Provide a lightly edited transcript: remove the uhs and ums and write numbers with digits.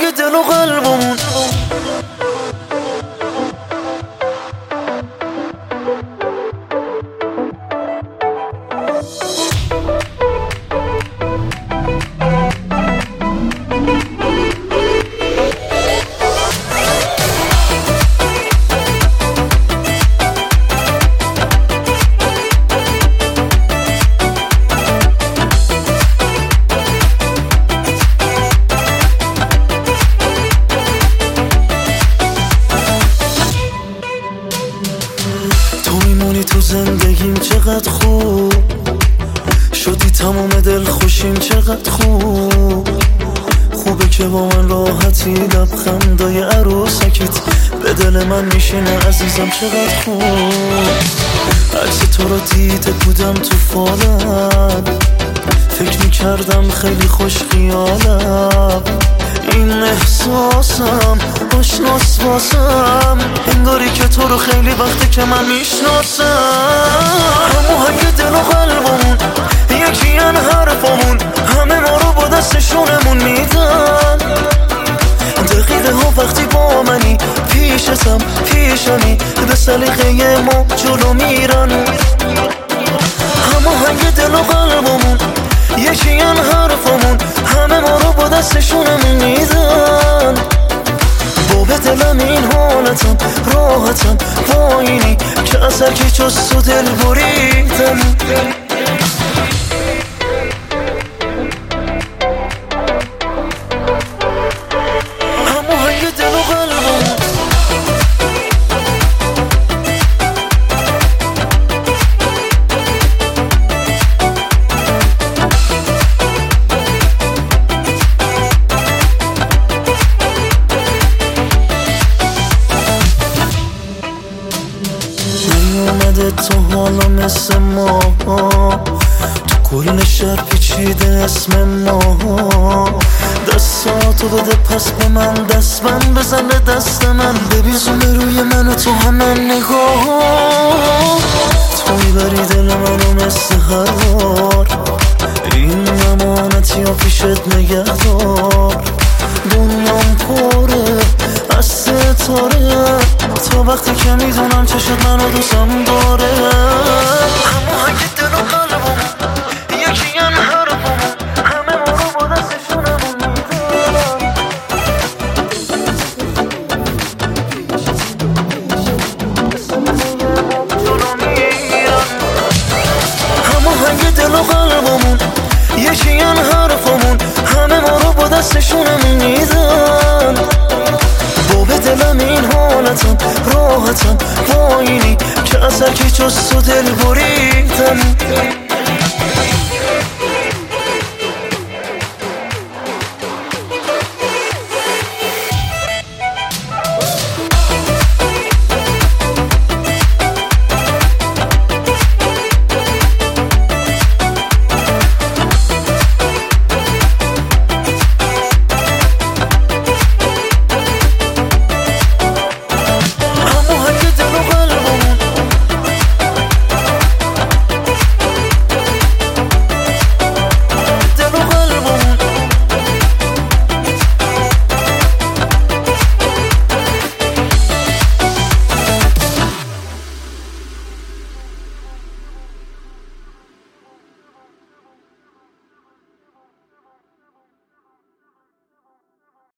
دل و قلبمون. تو زندگیم چقدر خوب شدی، تمام دل خوشیم چقدر خوبه که با من راحتی، لبخندای عروسکیت به دل من میشینه عزیزم چقدر خوب. عکس تو رو دیده بودم تو فالم، فکر میکردم خیلی خوش خیالم، این احساسم آشناس واسم، انگاری که تو رو خیلی وقته که من میشناسم. هماهنگ دل و قلبمون یکی ان حرفمون، همه ما رو با دستشونمون میدن. دقیقه ها وقتی با منی پیشتم پیشمی، به سلیقه ما جلو میرن. هماهنگ دل و قلبمون یکی ان حرفمون، همه ما رو با دستشونمون میدن. با به دلم این حالتم راحتم با اینی که از هرکی جز تو دل بریدم. هماهنگ دل و قلبمون. اومده تو حالا مثل ما، تو کل شهر پیچیده اسم ما. دستاتو بده پس به من، دست من بزن به دست من، ببیزونه روی من و تو همه نگاه. تو میبری دل منو مثل هر بار، این امانتی ها پیشت نگهدار. دنیام پره از ستاره، تا وقتی که میدونم چشت منو دوستم داره. هماهنگ دل و قلبمون یکی ان حرفمون، همه ما رو با دستشونمون میدارن. هماهنگ دل و قلبمون یکی ان حرفمون، همه ما رو با دستشونمون میدن. با به دلم این حالتم راحتم با اینی که از هرکی جز تو دل بریدم.